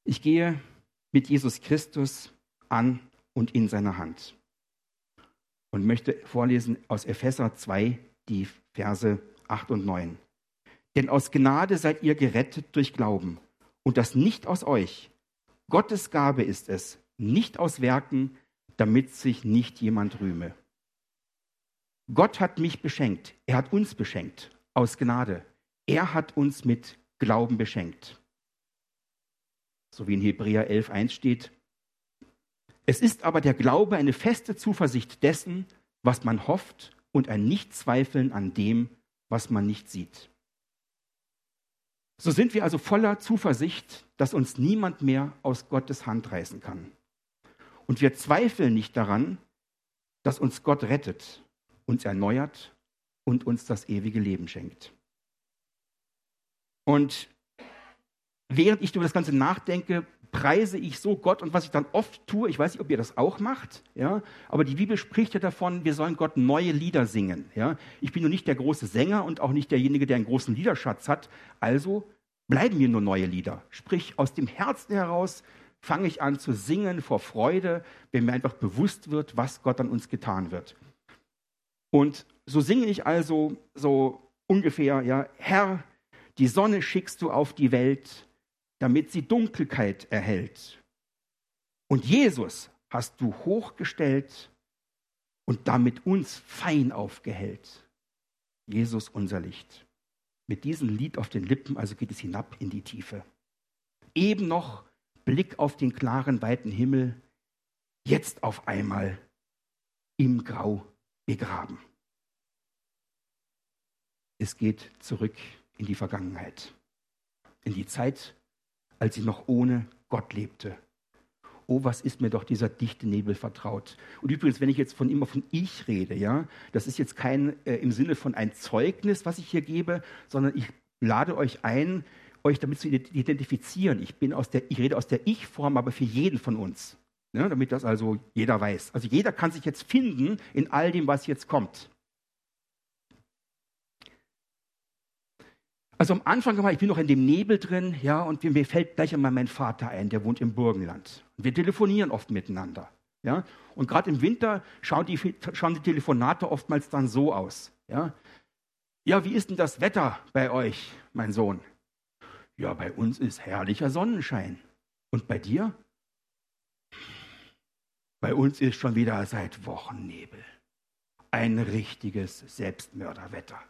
Ich gehe mit Jesus Christus an und in seiner Hand. Und möchte vorlesen aus Epheser 2, die Verse 8 und 9. Denn aus Gnade seid ihr gerettet durch Glauben. Und das nicht aus euch. Gottes Gabe ist es, nicht aus Werken, damit sich nicht jemand rühme. Gott hat mich beschenkt. Er hat uns beschenkt. Aus Gnade. Er hat uns mit Glauben beschenkt. So wie in Hebräer 11,1 steht. Es ist aber der Glaube eine feste Zuversicht dessen, was man hofft, und ein Nichtzweifeln an dem, was man nicht sieht. So sind wir also voller Zuversicht, dass uns niemand mehr aus Gottes Hand reißen kann. Und wir zweifeln nicht daran, dass uns Gott rettet, uns erneuert und uns das ewige Leben schenkt. Und während ich über das Ganze nachdenke, preise ich so Gott, und was ich dann oft tue, ich weiß nicht, ob ihr das auch macht, ja, aber die Bibel spricht ja davon, wir sollen Gott neue Lieder singen. Ja. Ich bin nur nicht der große Sänger und auch nicht derjenige, der einen großen Liederschatz hat, also bleiben mir nur neue Lieder. Sprich, aus dem Herzen heraus fange ich an zu singen vor Freude, wenn mir einfach bewusst wird, was Gott an uns getan wird. Und so singe ich also so ungefähr, ja, Herr, die Sonne schickst du auf die Welt, damit sie Dunkelheit erhält. Und Jesus hast du hochgestellt und damit uns fein aufgehellt. Jesus, unser Licht. Mit diesem Lied auf den Lippen, also geht es hinab in die Tiefe. Eben noch Blick auf den klaren, weiten Himmel, jetzt auf einmal im Grau begraben. Es geht zurück in die Vergangenheit, in die Zeit, als sie noch ohne Gott lebte. Oh, was ist mir doch dieser dichte Nebel vertraut. Und übrigens, wenn ich jetzt immer von ich rede, ja, das ist jetzt kein im Sinne von ein Zeugnis, was ich hier gebe, sondern ich lade euch ein, euch damit zu identifizieren. Ich rede aus der Ich-Form, aber für jeden von uns. Ne, damit das also jeder weiß. Also jeder kann sich jetzt finden in all dem, was jetzt kommt. Also am Anfang, ich bin noch in dem Nebel drin, ja, und mir fällt gleich einmal mein Vater ein, der wohnt im Burgenland. Wir telefonieren oft miteinander, ja. Und gerade im Winter schauen die Telefonate oftmals dann so aus, ja. Ja, wie ist denn das Wetter bei euch, mein Sohn? Ja, bei uns ist herrlicher Sonnenschein. Und bei dir? Bei uns ist schon wieder seit Wochen Nebel. Ein richtiges Selbstmörderwetter.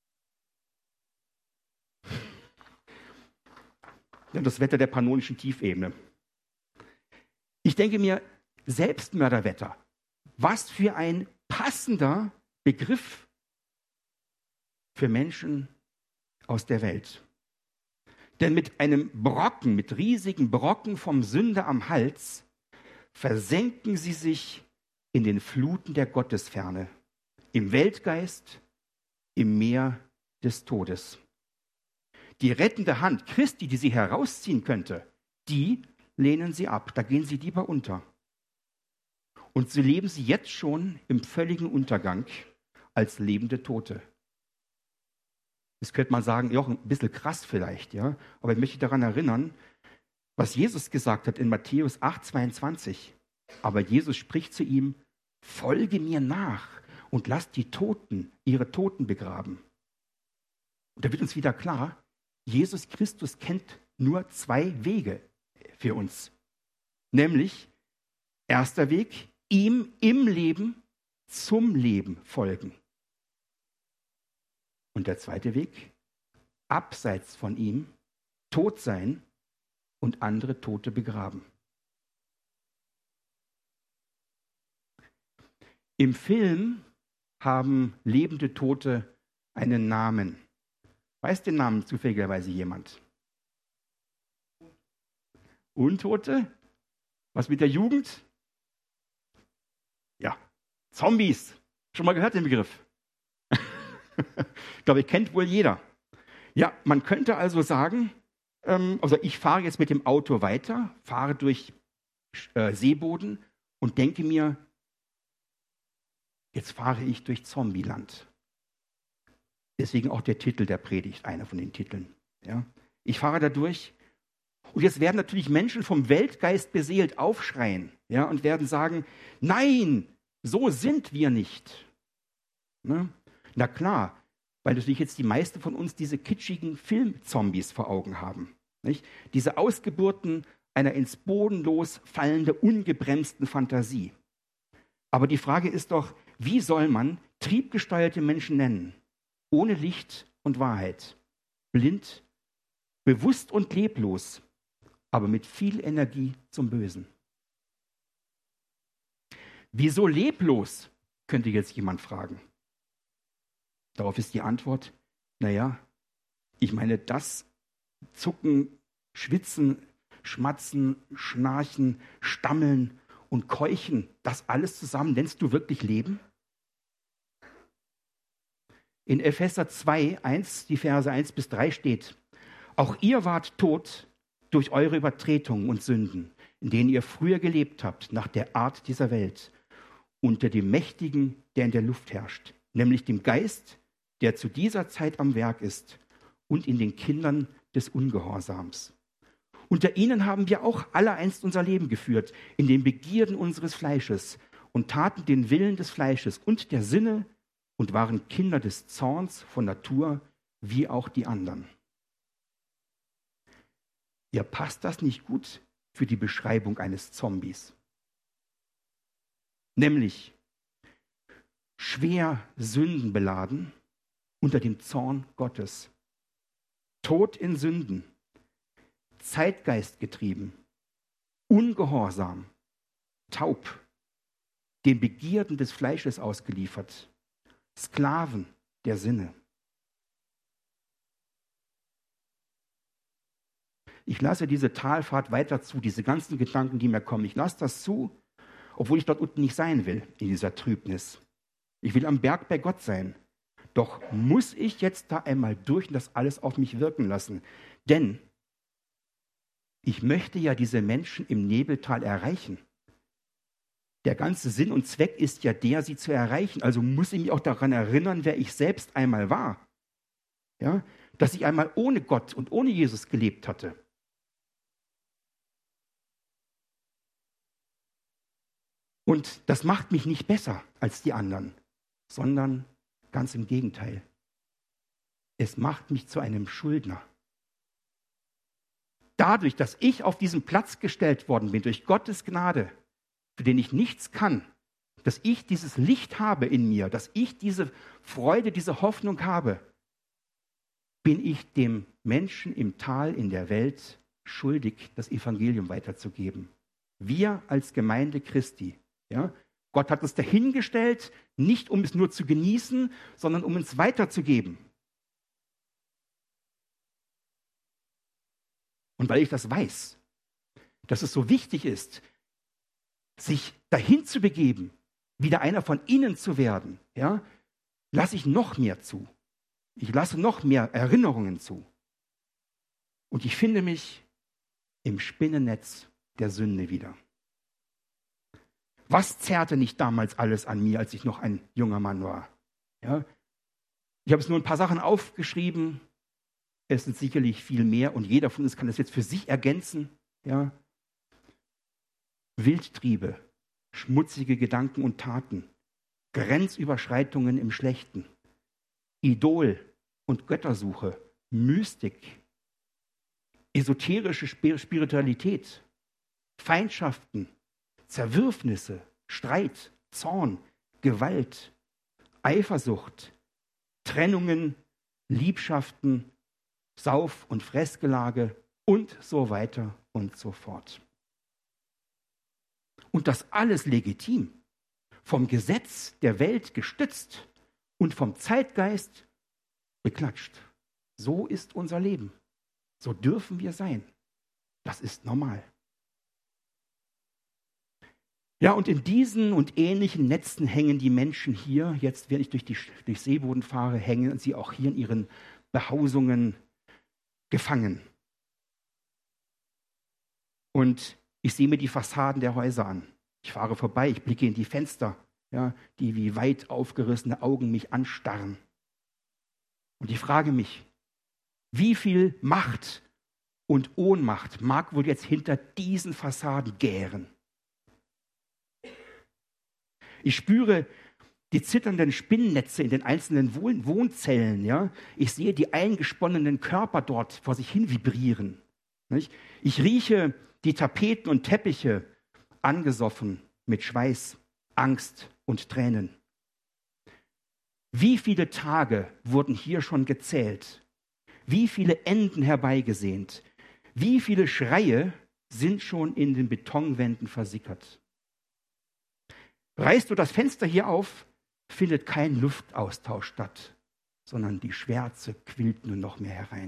Das Wetter der pannonischen Tiefebene. Ich denke mir, Selbstmörderwetter, was für ein passender Begriff für Menschen aus der Welt. Denn mit einem Brocken, mit riesigen Brocken vom Sünder am Hals, versenken sie sich in den Fluten der Gottesferne, im Weltgeist, im Meer des Todes. Die rettende Hand Christi, die sie herausziehen könnte, die lehnen sie ab. Da gehen sie lieber unter. Und so leben sie jetzt schon im völligen Untergang als lebende Tote. Das könnte man sagen, ja, ein bisschen krass vielleicht, ja. Aber ich möchte daran erinnern, was Jesus gesagt hat in Matthäus 8,22. Aber Jesus spricht zu ihm, folge mir nach und lass die Toten ihre Toten begraben. Und da wird uns wieder klar, Jesus Christus kennt nur zwei Wege für uns. Nämlich, erster Weg, ihm im Leben zum Leben folgen. Und der zweite Weg, abseits von ihm, tot sein und andere Tote begraben. Im Film haben lebende Tote einen Namen. Weiß den Namen zufälligerweise jemand? Untote? Was mit der Jugend? Ja, Zombies. Schon mal gehört den Begriff? Ich glaube, kennt wohl jeder. Ja, man könnte also sagen, also ich fahre jetzt mit dem Auto weiter, fahre durch Seeboden und denke mir, jetzt fahre ich durch Zombieland. Deswegen auch der Titel der Predigt, einer von den Titeln. Ja. Ich fahre da durch Und jetzt werden natürlich Menschen vom Weltgeist beseelt aufschreien, ja, und werden sagen, nein, so sind wir nicht. Ne? Na klar, weil natürlich jetzt die meisten von uns diese kitschigen Filmzombies vor Augen haben. Nicht? Diese Ausgeburten einer ins Bodenlos fallenden, ungebremsten Fantasie. Aber die Frage ist doch, wie soll man triebgesteuerte Menschen nennen? Ohne Licht und Wahrheit. Blind, bewusst und leblos, aber mit viel Energie zum Bösen. Wieso leblos, könnte jetzt jemand fragen. Darauf ist die Antwort, naja, ich meine, das Zucken, Schwitzen, Schmatzen, Schnarchen, Stammeln und Keuchen, das alles zusammen, nennst du wirklich Leben? In Epheser 2, 1, die Verse 1 bis 3 steht, auch ihr wart tot durch eure Übertretungen und Sünden, in denen ihr früher gelebt habt, nach der Art dieser Welt, unter dem Mächtigen, der in der Luft herrscht, nämlich dem Geist, der zu dieser Zeit am Werk ist, und in den Kindern des Ungehorsams. Unter ihnen haben wir auch alle einst unser Leben geführt, in den Begierden unseres Fleisches und taten den Willen des Fleisches und der Sinne und waren Kinder des Zorns von Natur, wie auch die anderen. Ja, passt das nicht gut für die Beschreibung eines Zombies? Nämlich schwer sündenbeladen unter dem Zorn Gottes, tot in Sünden, zeitgeistgetrieben, ungehorsam, taub, den Begierden des Fleisches ausgeliefert, Sklaven der Sinne. Ich lasse diese Talfahrt weiter zu, diese ganzen Gedanken, die mir kommen. Ich lasse das zu, obwohl ich dort unten nicht sein will, in dieser Trübnis. Ich will am Berg bei Gott sein. Doch muss ich jetzt da einmal durch und das alles auf mich wirken lassen. Denn ich möchte ja diese Menschen im Nebeltal erreichen. Der ganze Sinn und Zweck ist ja der, sie zu erreichen. Also muss ich mich auch daran erinnern, wer ich selbst einmal war. Ja? Dass ich einmal ohne Gott und ohne Jesus gelebt hatte. Und das macht mich nicht besser als die anderen, sondern ganz im Gegenteil. Es macht mich zu einem Schuldner. Dadurch, dass ich auf diesen Platz gestellt worden bin, durch Gottes Gnade, für den ich nichts kann, dass ich dieses Licht habe in mir, dass ich diese Freude, diese Hoffnung habe, bin ich dem Menschen im Tal, in der Welt schuldig, das Evangelium weiterzugeben. Wir als Gemeinde Christi, ja, Gott hat uns dahingestellt, nicht um es nur zu genießen, sondern um es weiterzugeben. Und weil ich das weiß, dass es so wichtig ist, sich dahin zu begeben, wieder einer von ihnen zu werden, ja, lasse ich noch mehr zu. Ich lasse noch mehr Erinnerungen zu. Und ich finde mich im Spinnennetz der Sünde wieder. Was zerrte nicht damals alles an mir, als ich noch ein junger Mann war? Ja? Ich habe es nur ein paar Sachen aufgeschrieben. Es sind sicherlich viel mehr und jeder von uns kann das jetzt für sich ergänzen. Ja? Wildtriebe, schmutzige Gedanken und Taten, Grenzüberschreitungen im Schlechten, Idol- und Göttersuche, Mystik, esoterische Spiritualität, Feindschaften, Zerwürfnisse, Streit, Zorn, Gewalt, Eifersucht, Trennungen, Liebschaften, Sauf- und Fressgelage und so weiter und so fort. Und das alles legitim, vom Gesetz der Welt gestützt und vom Zeitgeist beklatscht. So ist unser Leben. So dürfen wir sein. Das ist normal. Ja, und in diesen und ähnlichen Netzen hängen die Menschen hier, jetzt wenn ich durch Seeboden fahre, hängen sie auch hier in ihren Behausungen gefangen. Und ich sehe mir die Fassaden der Häuser an. Ich fahre vorbei, ich blicke in die Fenster, ja, die wie weit aufgerissene Augen mich anstarren. Und ich frage mich, wie viel Macht und Ohnmacht mag wohl jetzt hinter diesen Fassaden gären. Ich spüre die zitternden Spinnennetze in den einzelnen Wohnzellen. Ja? Ich sehe die eingesponnenen Körper dort vor sich hin vibrieren. Nicht? Ich rieche die Tapeten und Teppiche, angesoffen mit Schweiß, Angst und Tränen. Wie viele Tage wurden hier schon gezählt? Wie viele Enden herbeigesehnt? Wie viele Schreie sind schon in den Betonwänden versickert? Reißt du das Fenster hier auf, findet kein Luftaustausch statt, sondern die Schwärze quillt nur noch mehr herein.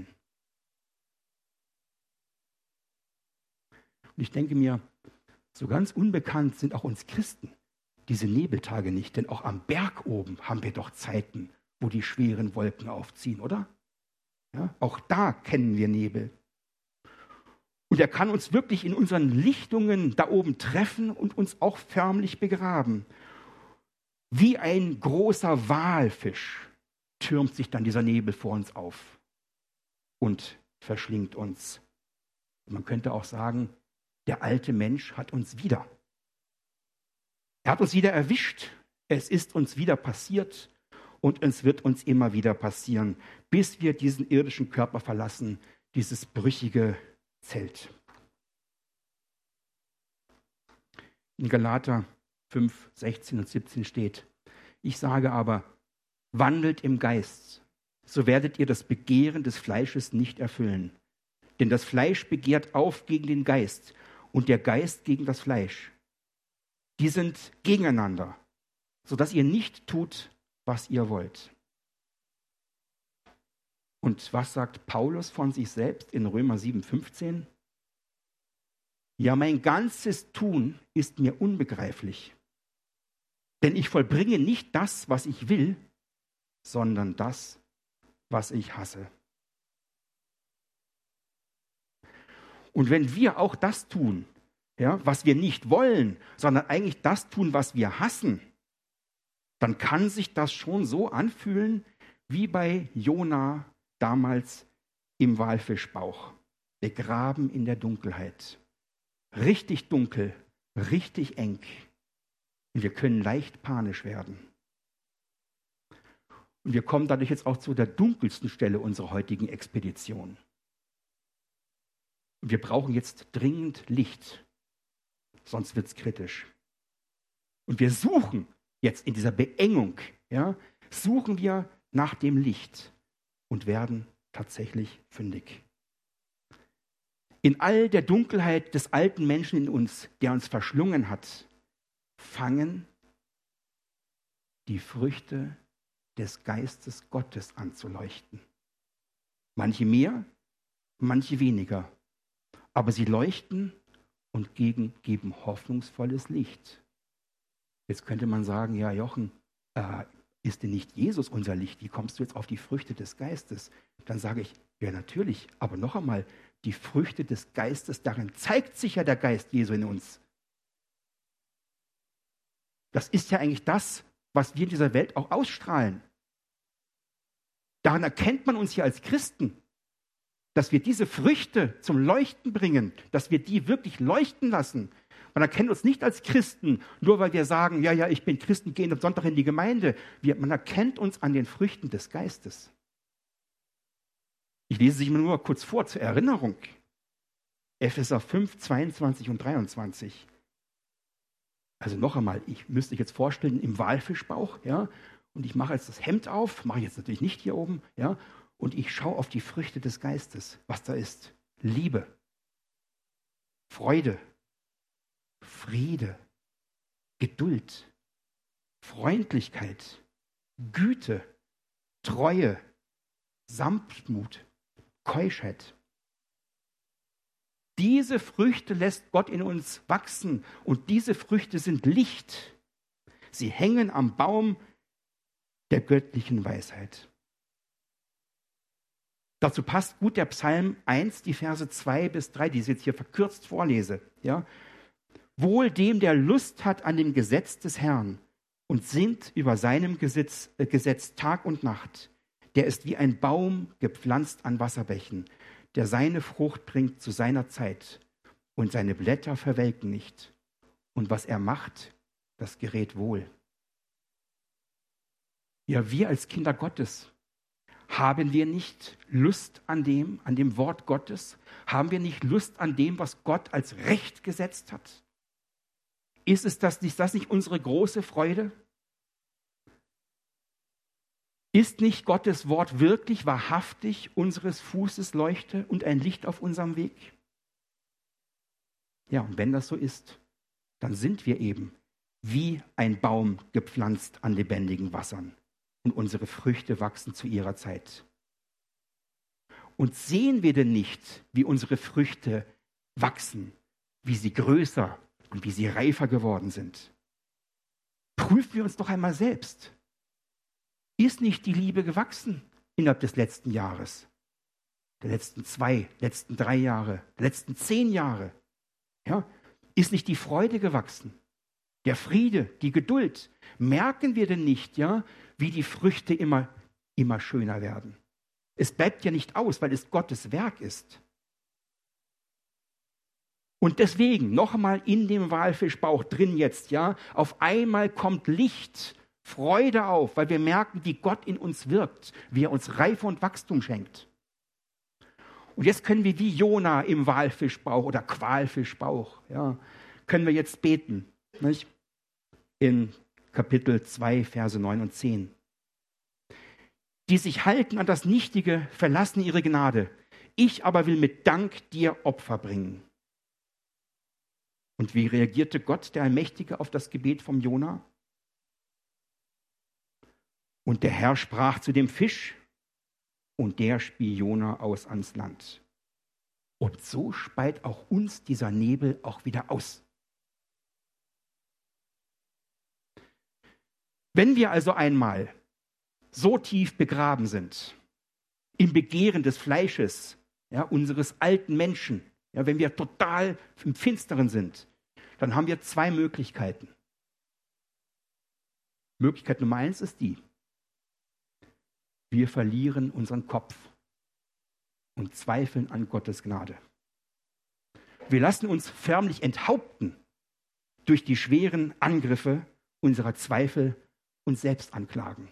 Und ich denke mir, so ganz unbekannt sind auch uns Christen diese Nebeltage nicht, denn auch am Berg oben haben wir doch Zeiten, wo die schweren Wolken aufziehen, oder? Ja, auch da kennen wir Nebel. Und er kann uns wirklich in unseren Lichtungen da oben treffen und uns auch förmlich begraben. Wie ein großer Walfisch türmt sich dann dieser Nebel vor uns auf und verschlingt uns. Man könnte auch sagen, der alte Mensch hat uns wieder. Er hat uns wieder erwischt. Es ist uns wieder passiert und es wird uns immer wieder passieren, bis wir diesen irdischen Körper verlassen, dieses brüchige Zelt. In Galater 5, 16 und 17 steht: Ich sage aber, wandelt im Geist, so werdet ihr das Begehren des Fleisches nicht erfüllen. Denn das Fleisch begehrt auf gegen den Geist und der Geist gegen das Fleisch. Die sind gegeneinander, sodass ihr nicht tut, was ihr wollt. Und was sagt Paulus von sich selbst in Römer 7, 15? Ja, mein ganzes Tun ist mir unbegreiflich. Denn ich vollbringe nicht das, was ich will, sondern das, was ich hasse. Und wenn wir auch das tun, ja, was wir nicht wollen, sondern eigentlich das tun, was wir hassen, dann kann sich das schon so anfühlen, wie bei Jona damals im Walfischbauch, begraben in der Dunkelheit. Richtig dunkel, richtig eng. Und wir können leicht panisch werden. Und wir kommen dadurch jetzt auch zu der dunkelsten Stelle unserer heutigen Expedition. Und wir brauchen jetzt dringend Licht, sonst wird es kritisch. Und wir suchen jetzt in dieser Beengung, ja, suchen wir nach dem Licht und werden tatsächlich fündig. In all der Dunkelheit des alten Menschen in uns, der uns verschlungen hat, fangen die Früchte des Geistes Gottes an zu leuchten. Manche mehr, manche weniger. Aber sie leuchten und geben hoffnungsvolles Licht. Jetzt könnte man sagen, ja Jochen, ist denn nicht Jesus unser Licht? Wie kommst du jetzt auf die Früchte des Geistes? Dann sage ich, ja natürlich, aber noch einmal, die Früchte des Geistes, darin zeigt sich ja der Geist Jesu in uns. Das ist ja eigentlich das, was wir in dieser Welt auch ausstrahlen. Daran erkennt man uns ja als Christen, dass wir diese Früchte zum Leuchten bringen, dass wir die wirklich leuchten lassen. Man erkennt uns nicht als Christen, nur weil wir sagen, ja, ich bin Christen, gehe am Sonntag in die Gemeinde. Man erkennt uns an den Früchten des Geistes. Ich lese sie mir nur kurz vor zur Erinnerung. Epheser 5, 22 und 23. Also noch einmal, ich müsste euch jetzt vorstellen, im Walfischbauch, ja, und ich mache jetzt das Hemd auf, mache ich jetzt natürlich nicht hier oben, ja, und ich schaue auf die Früchte des Geistes, was da ist. Liebe, Freude, Friede, Geduld, Freundlichkeit, Güte, Treue, Sanftmut, Keuschheit. Diese Früchte lässt Gott in uns wachsen und diese Früchte sind Licht. Sie hängen am Baum der göttlichen Weisheit. Dazu passt gut der Psalm 1, die Verse 2 bis 3, die ich jetzt hier verkürzt vorlese. Ja? Wohl dem, der Lust hat an dem Gesetz des Herrn und sinnt über seinem Gesetz Tag und Nacht. Der ist wie ein Baum gepflanzt an Wasserbächen, der seine Frucht bringt zu seiner Zeit und seine Blätter verwelken nicht. Und was er macht, das gerät wohl. Ja, wir als Kinder Gottes, haben wir nicht Lust an dem Wort Gottes? Haben wir nicht Lust an dem, was Gott als Recht gesetzt hat? Ist das nicht unsere große Freude? Ist nicht Gottes Wort wirklich wahrhaftig unseres Fußes Leuchte und ein Licht auf unserem Weg? Ja, und wenn das so ist, dann sind wir eben wie ein Baum gepflanzt an lebendigen Wassern und unsere Früchte wachsen zu ihrer Zeit. Und sehen wir denn nicht, wie unsere Früchte wachsen, wie sie größer und wie sie reifer geworden sind? Prüfen wir uns doch einmal selbst. Ist nicht die Liebe gewachsen innerhalb des letzten Jahres, der letzten 2, letzten 3 Jahre, der letzten 10 Jahre? Ja? Ist nicht die Freude gewachsen, der Friede, die Geduld? Merken wir denn nicht, ja, wie die Früchte immer schöner werden? Es bleibt ja nicht aus, weil es Gottes Werk ist. Und deswegen, noch einmal in dem Walfischbauch drin jetzt, ja, auf einmal kommt Licht, Freude auf, weil wir merken, wie Gott in uns wirkt, wie er uns Reife und Wachstum schenkt. Und jetzt können wir wie Jona im Walfischbauch oder Qualfischbauch, ja, können wir jetzt beten, nicht? In Kapitel 2, Verse 9 und 10. Die sich halten an das Nichtige, verlassen ihre Gnade. Ich aber will mit Dank dir Opfer bringen. Und wie reagierte Gott, der Allmächtige, auf das Gebet vom Jona? Und der Herr sprach zu dem Fisch, und der spie Jona aus ans Land. Und so speit auch uns dieser Nebel auch wieder aus. Wenn wir also einmal so tief begraben sind, im Begehren des Fleisches, ja, unseres alten Menschen, ja, wenn wir total im Finsteren sind, dann haben wir 2 Möglichkeiten. Möglichkeit Nummer 1 ist die: Wir verlieren unseren Kopf und zweifeln an Gottes Gnade. Wir lassen uns förmlich enthaupten durch die schweren Angriffe unserer Zweifel und Selbstanklagen.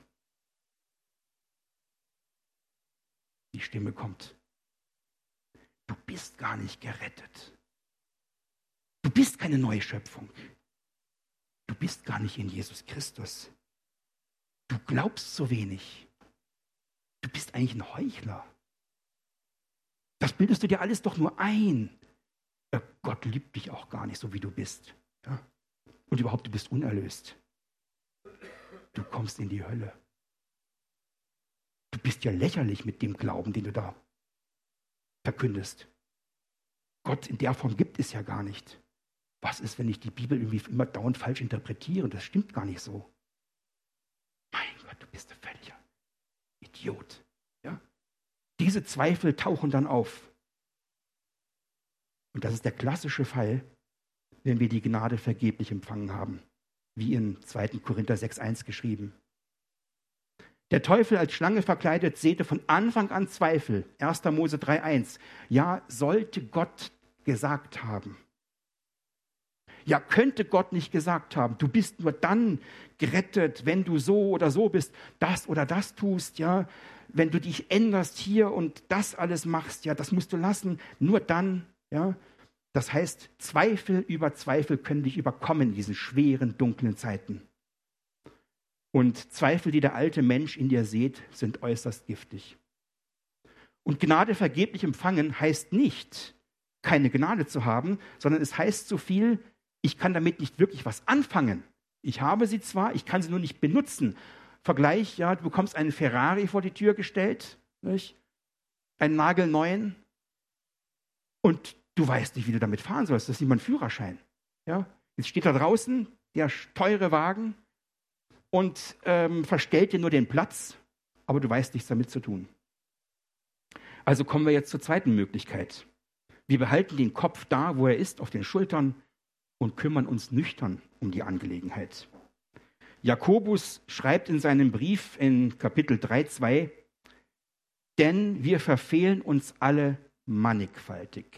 Die Stimme kommt: Du bist gar nicht gerettet. Du bist keine neue Schöpfung. Du bist gar nicht in Jesus Christus. Du glaubst so wenig. Du bist eigentlich ein Heuchler. Das bildest du dir alles doch nur ein. Gott liebt dich auch gar nicht so, wie du bist. Ja? Und überhaupt, du bist unerlöst. Du kommst in die Hölle. Du bist ja lächerlich mit dem Glauben, den du da verkündest. Gott in der Form gibt es ja gar nicht. Was ist, wenn ich die Bibel irgendwie immer dauernd falsch interpretiere? Das stimmt gar nicht so. Mein Gott, du bist ein völliger Idiot. Ja? Diese Zweifel tauchen dann auf. Und das ist der klassische Fall, wenn wir die Gnade vergeblich empfangen haben, wie in 2. Korinther 6,1 geschrieben. Der Teufel als Schlange verkleidet säte von Anfang an Zweifel. 1. Mose 3,1. Ja, sollte Gott gesagt haben. Ja, könnte Gott nicht gesagt haben, du bist nur dann gerettet, wenn du so oder so bist, das oder das tust, ja, wenn du dich änderst hier und das alles machst, ja, das musst du lassen, nur dann, ja. Das heißt, Zweifel über Zweifel können dich überkommen in diesen schweren, dunklen Zeiten. Und Zweifel, die der alte Mensch in dir sieht, sind äußerst giftig. Und Gnade vergeblich empfangen heißt nicht, keine Gnade zu haben, sondern es heißt so viel: Ich kann damit nicht wirklich was anfangen. Ich habe sie zwar, ich kann sie nur nicht benutzen. Vergleich, ja, du bekommst einen Ferrari vor die Tür gestellt, nicht? Einen nagelneuen, und du weißt nicht, wie du damit fahren sollst. Das ist nicht mal ein Führerschein. Ja? Jetzt steht da draußen der teure Wagen und verstellt dir nur den Platz, aber du weißt nichts damit zu tun. Also kommen wir jetzt zur zweiten Möglichkeit. Wir behalten den Kopf da, wo er ist, auf den Schultern, und kümmern uns nüchtern um die Angelegenheit. Jakobus schreibt in seinem Brief in Kapitel 3,2: Denn wir verfehlen uns alle mannigfaltig.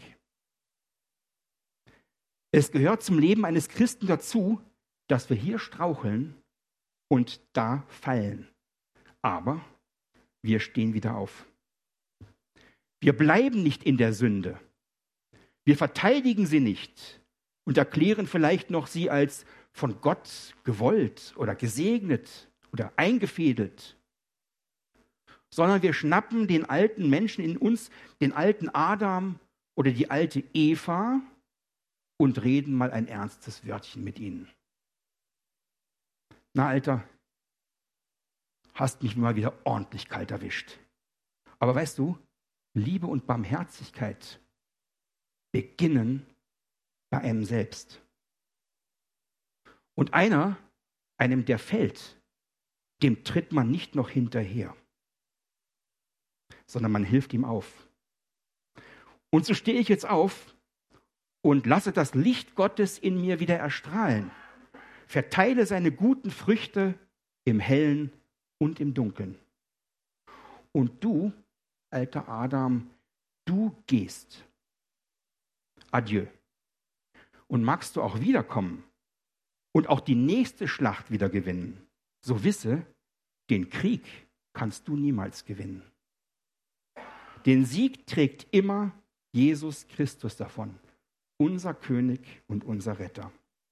Es gehört zum Leben eines Christen dazu, dass wir hier straucheln und da fallen. Aber wir stehen wieder auf. Wir bleiben nicht in der Sünde. Wir verteidigen sie nicht und erklären vielleicht noch sie als von Gott gewollt oder gesegnet oder eingefädelt, sondern wir schnappen den alten Menschen in uns, den alten Adam oder die alte Eva und reden mal ein ernstes Wörtchen mit ihnen. Na, Alter, hast mich mal wieder ordentlich kalt erwischt. Aber weißt du, Liebe und Barmherzigkeit beginnen bei einem selbst. Und einem der fällt, dem tritt man nicht noch hinterher, sondern man hilft ihm auf. Und so stehe ich jetzt auf und lasse das Licht Gottes in mir wieder erstrahlen. Verteile seine guten Früchte im Hellen und im Dunkeln. Und du, alter Adam, du gehst. Adieu. Und magst du auch wiederkommen und auch die nächste Schlacht wieder gewinnen, so wisse, den Krieg kannst du niemals gewinnen. Den Sieg trägt immer Jesus Christus davon, unser König und unser Retter.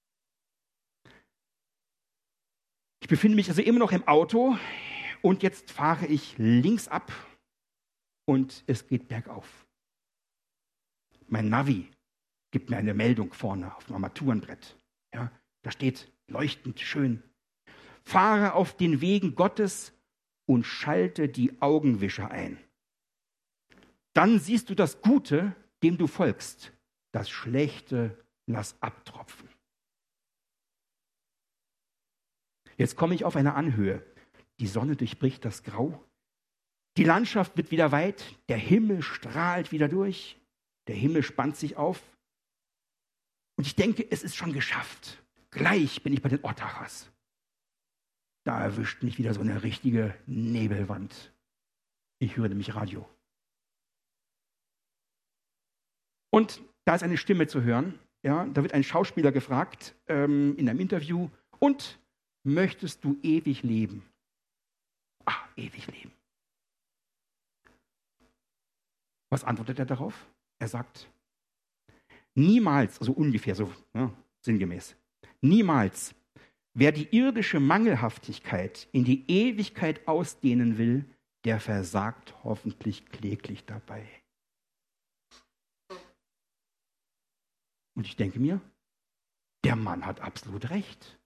Ich befinde mich also immer noch im Auto und jetzt fahre ich links ab und es geht bergauf. Mein Navi gibt mir eine Meldung vorne auf dem Armaturenbrett. Ja, da steht leuchtend schön: Fahre auf den Wegen Gottes und schalte die Augenwischer ein. Dann siehst du das Gute, dem du folgst. Das Schlechte lass abtropfen. Jetzt komme ich auf eine Anhöhe. Die Sonne durchbricht das Grau. Die Landschaft wird wieder weit. Der Himmel strahlt wieder durch. Der Himmel spannt sich auf. Und ich denke, es ist schon geschafft. Gleich bin ich bei den Ottachers. Da erwischt mich wieder so eine richtige Nebelwand. Ich höre nämlich Radio. Und da ist eine Stimme zu hören. Ja, da wird ein Schauspieler gefragt in einem Interview: Und möchtest du ewig leben? Ah, ewig leben. Was antwortet er darauf? Er sagt: Niemals, also ungefähr so sinngemäß, niemals, wer die irdische Mangelhaftigkeit in die Ewigkeit ausdehnen will, der versagt hoffentlich kläglich dabei. Und ich denke mir, der Mann hat absolut recht.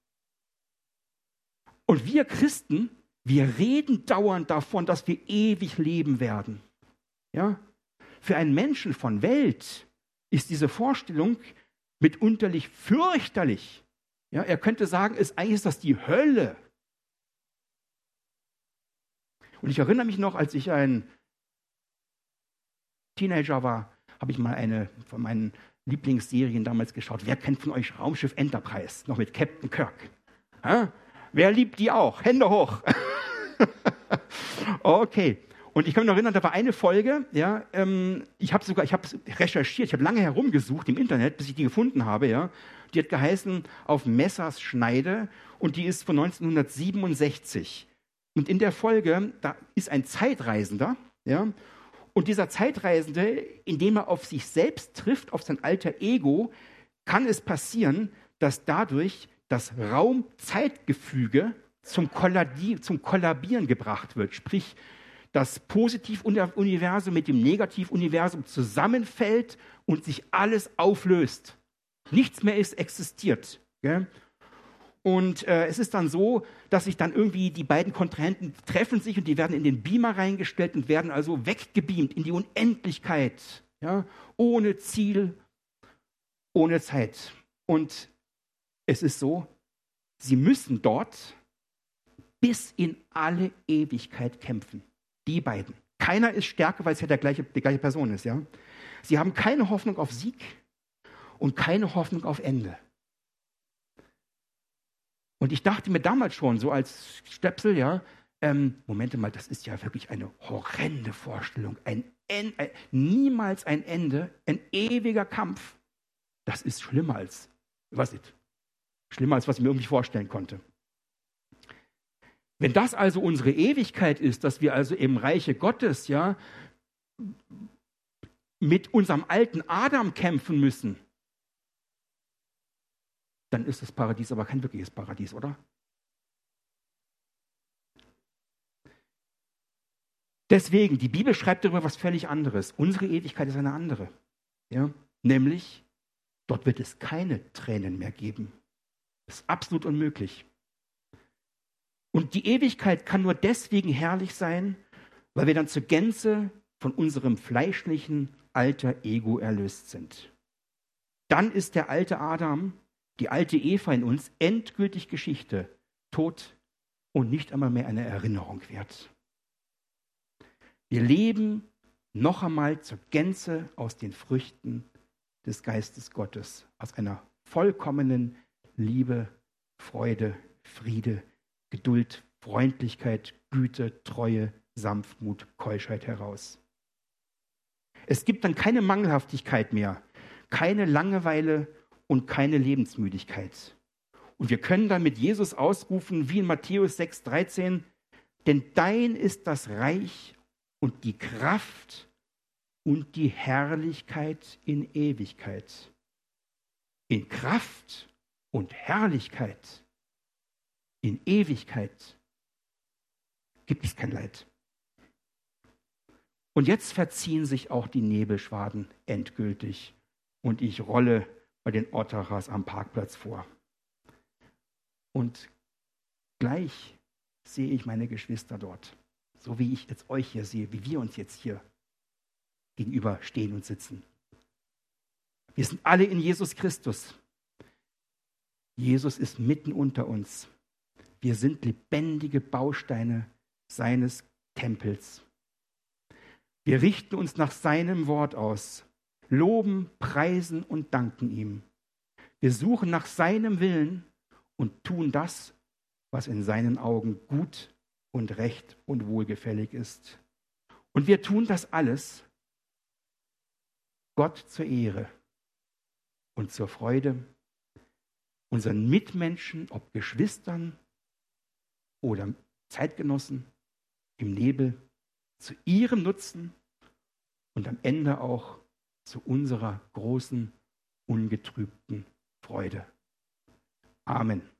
Und wir Christen, wir reden dauernd davon, dass wir ewig leben werden. Ja? Für einen Menschen von Welt ist diese Vorstellung mitunterlich fürchterlich. Ja, er könnte sagen, eigentlich ist das die Hölle. Und ich erinnere mich noch, als ich ein Teenager war, habe ich mal eine von meinen Lieblingsserien damals geschaut. Wer kennt von euch Raumschiff Enterprise? Noch mit Captain Kirk. Ja? Wer liebt die auch? Hände hoch. Okay. Und ich kann mich noch erinnern, da war eine Folge, ja, ich habe recherchiert, ich habe lange herumgesucht im Internet, bis ich die gefunden habe, ja. Die hat geheißen Auf Messers Schneide und die ist von 1967. Und in der Folge, da ist ein Zeitreisender, ja, und dieser Zeitreisende, indem er auf sich selbst trifft, auf sein alter Ego, kann es passieren, dass dadurch das Raum-Zeitgefüge zum Kollabieren gebracht wird. Sprich, das Positivuniversum mit dem Negativuniversum zusammenfällt und sich alles auflöst. Nichts mehr existiert. Gell? Und es ist dann so, dass sich dann irgendwie die beiden Kontrahenten treffen sich und die werden in den Beamer reingestellt und werden also weggebeamt in die Unendlichkeit. Ja? Ohne Ziel, ohne Zeit. Und es ist so, sie müssen dort bis in alle Ewigkeit kämpfen. Die beiden. Keiner ist stärker, weil es ja die gleiche Person ist. Ja? Sie haben keine Hoffnung auf Sieg und keine Hoffnung auf Ende. Und ich dachte mir damals schon, so als Stöpsel, ja, Moment mal, das ist ja wirklich eine horrende Vorstellung, ein niemals ein Ende, ein ewiger Kampf. Das ist schlimmer als, was ich mir irgendwie vorstellen konnte. Wenn das also unsere Ewigkeit ist, dass wir also im Reiche Gottes ja mit unserem alten Adam kämpfen müssen, dann ist das Paradies aber kein wirkliches Paradies, oder? Deswegen, die Bibel schreibt darüber was völlig anderes. Unsere Ewigkeit ist eine andere. Ja? Nämlich, dort wird es keine Tränen mehr geben. Das ist absolut unmöglich. Und die Ewigkeit kann nur deswegen herrlich sein, weil wir dann zur Gänze von unserem fleischlichen alter Ego erlöst sind. Dann ist der alte Adam, die alte Eva in uns endgültig Geschichte, tot und nicht einmal mehr eine Erinnerung wert. Wir leben noch einmal zur Gänze aus den Früchten des Geistes Gottes, aus einer vollkommenen Liebe, Freude, Friede, Geduld, Freundlichkeit, Güte, Treue, Sanftmut, Keuschheit heraus. Es gibt dann keine Mangelhaftigkeit mehr, keine Langeweile und keine Lebensmüdigkeit. Und wir können dann mit Jesus ausrufen, wie in Matthäus 6,13, denn dein ist das Reich und die Kraft und die Herrlichkeit in Ewigkeit. In Kraft und Herrlichkeit in Ewigkeit gibt es kein Leid. Und jetzt verziehen sich auch die Nebelschwaden endgültig und ich rolle bei den Ottachers am Parkplatz vor. Und gleich sehe ich meine Geschwister dort, so wie ich jetzt euch hier sehe, wie wir uns jetzt hier gegenüber stehen und sitzen. Wir sind alle in Jesus Christus. Jesus ist mitten unter uns. Wir sind lebendige Bausteine seines Tempels. Wir richten uns nach seinem Wort aus, loben, preisen und danken ihm. Wir suchen nach seinem Willen und tun das, was in seinen Augen gut und recht und wohlgefällig ist. Und wir tun das alles Gott zur Ehre und zur Freude, unseren Mitmenschen, ob Geschwistern oder Zeitgenossen im Nebel, zu ihrem Nutzen und am Ende auch zu unserer großen, ungetrübten Freude. Amen.